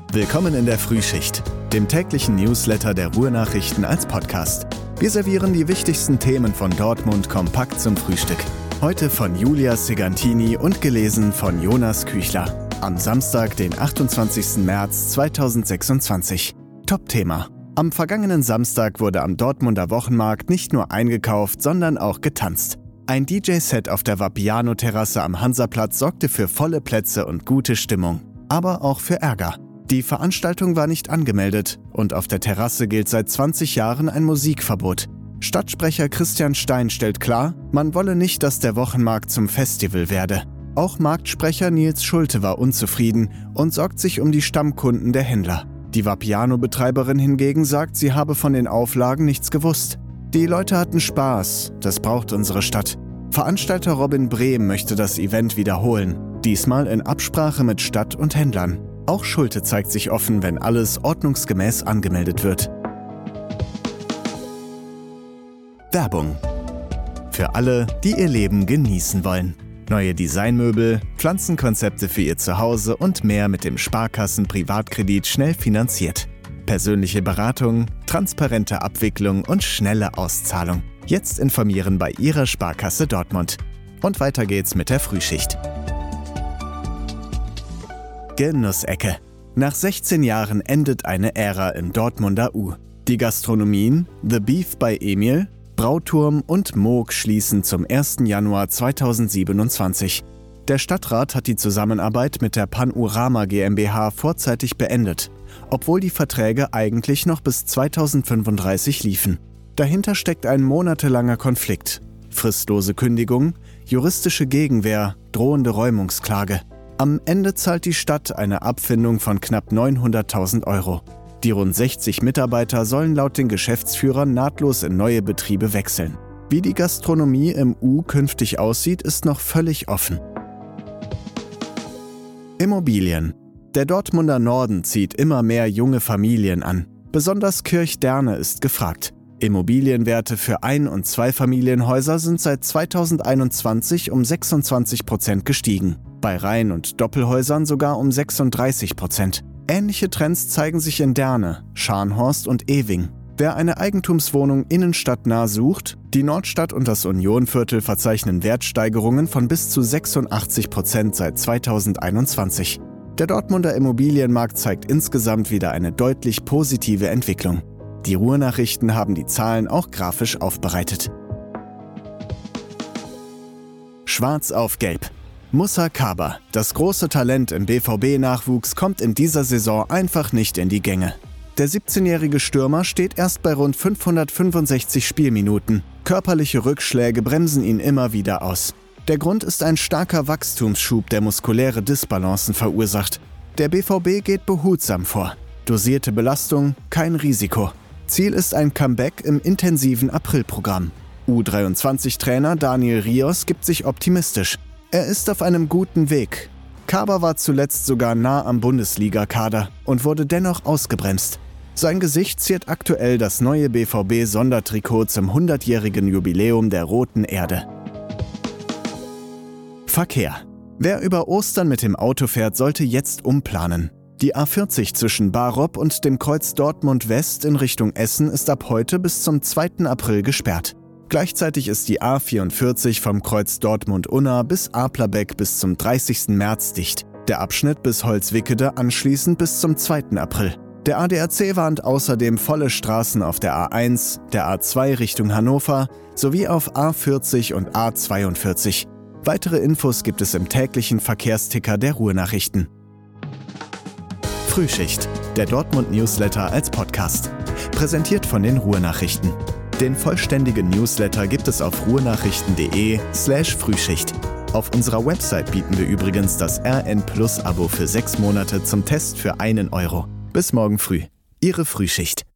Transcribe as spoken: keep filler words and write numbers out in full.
Willkommen in der Frühschicht, dem täglichen Newsletter der Ruhr-Nachrichten als Podcast. Wir servieren die wichtigsten Themen von Dortmund kompakt zum Frühstück. Heute von Julia Segantini und gelesen von Jonas Küchler. Am Samstag, den achtundzwanzigsten März zweitausendsechsundzwanzig. Top-Thema. Am vergangenen Samstag wurde am Dortmunder Wochenmarkt nicht nur eingekauft, sondern auch getanzt. Ein D J-Set auf der Vapiano-Terrasse am Hansaplatz sorgte für volle Plätze und gute Stimmung. Aber auch für Ärger. Die Veranstaltung war nicht angemeldet und auf der Terrasse gilt seit zwanzig Jahren ein Musikverbot. Stadtsprecher Christian Stein stellt klar, man wolle nicht, dass der Wochenmarkt zum Festival werde. Auch Marktsprecher Nils Schulte war unzufrieden und sorgt sich um die Stammkunden der Händler. Die Vapiano-Betreiberin hingegen sagt, sie habe von den Auflagen nichts gewusst. Die Leute hatten Spaß, das braucht unsere Stadt. Veranstalter Robin Brehm möchte das Event wiederholen, diesmal in Absprache mit Stadt und Händlern. Auch Schulte zeigt sich offen, wenn alles ordnungsgemäß angemeldet wird. Werbung. Für alle, die ihr Leben genießen wollen. Neue Designmöbel, Pflanzenkonzepte für ihr Zuhause und mehr mit dem Sparkassen-Privatkredit schnell finanziert. Persönliche Beratung, transparente Abwicklung und schnelle Auszahlung. Jetzt informieren bei Ihrer Sparkasse Dortmund. Und weiter geht's mit der Frühschicht. Genussecke. Nach sechzehn Jahren endet eine Ära im Dortmunder U. Die Gastronomien The Beef bei Emil, Brauturm und Moog schließen zum ersten Januar zweitausendsiebenundzwanzig. Der Stadtrat hat die Zusammenarbeit mit der Panorama GmbH vorzeitig beendet, obwohl die Verträge eigentlich noch bis zweitausendfünfunddreißig liefen. Dahinter steckt ein monatelanger Konflikt. Fristlose Kündigung, juristische Gegenwehr, drohende Räumungsklage. Am Ende zahlt die Stadt eine Abfindung von knapp neunhunderttausend Euro. Die rund sechzig Mitarbeiter sollen laut den Geschäftsführern nahtlos in neue Betriebe wechseln. Wie die Gastronomie im U künftig aussieht, ist noch völlig offen. Immobilien. Der Dortmunder Norden zieht immer mehr junge Familien an. Besonders Kirchderne ist gefragt. Immobilienwerte für Ein- und Zweifamilienhäuser sind seit zweitausendeinundzwanzig um sechsundzwanzig Prozent gestiegen. Bei Reihen- und Doppelhäusern sogar um sechsunddreißig Prozent. Ähnliche Trends zeigen sich in Derne, Scharnhorst und Ewing. Wer eine Eigentumswohnung innenstadtnah sucht, die Nordstadt und das Unionviertel verzeichnen Wertsteigerungen von bis zu sechsundachtzig Prozent seit zweitausendeinundzwanzig. Der Dortmunder Immobilienmarkt zeigt insgesamt wieder eine deutlich positive Entwicklung. Die Ruhr-Nachrichten haben die Zahlen auch grafisch aufbereitet. Schwarz auf Gelb. Musa Kaba, das große Talent im B V B-Nachwuchs, kommt in dieser Saison einfach nicht in die Gänge. Der siebzehnjährige Stürmer steht erst bei rund fünfhundertfünfundsechzig Spielminuten. Körperliche Rückschläge bremsen ihn immer wieder aus. Der Grund ist ein starker Wachstumsschub, der muskuläre Disbalancen verursacht. Der B V B geht behutsam vor. Dosierte Belastung, kein Risiko. Ziel ist ein Comeback im intensiven Aprilprogramm. U dreiundzwanzig-Trainer Daniel Rios gibt sich optimistisch. Er ist auf einem guten Weg. Kaba war zuletzt sogar nah am Bundesliga-Kader und wurde dennoch ausgebremst. Sein Gesicht ziert aktuell das neue B V B-Sondertrikot zum hundertjährigen Jubiläum der Roten Erde. Verkehr. Wer über Ostern mit dem Auto fährt, sollte jetzt umplanen. Die A vierzig zwischen Barop und dem Kreuz Dortmund West in Richtung Essen ist ab heute bis zum zweiten April gesperrt. Gleichzeitig ist die A vierundvierzig vom Kreuz Dortmund-Unna bis Aplerbeck bis zum dreißigsten März dicht. Der Abschnitt bis Holzwickede anschließend bis zum zweiten April. Der A D A C warnt außerdem volle Straßen auf der A eins, der A zwei Richtung Hannover sowie auf A vierzig und A zweiundvierzig. Weitere Infos gibt es im täglichen Verkehrsticker der Ruhr-Nachrichten. Frühschicht, der Dortmund-Newsletter als Podcast. Präsentiert von den Ruhr-Nachrichten. Den vollständigen Newsletter gibt es auf ruhrnachrichten.de slash Frühschicht. Auf unserer Website bieten wir übrigens das R N Plus Abo für sechs Monate zum Test für einen Euro. Bis morgen früh. Ihre Frühschicht.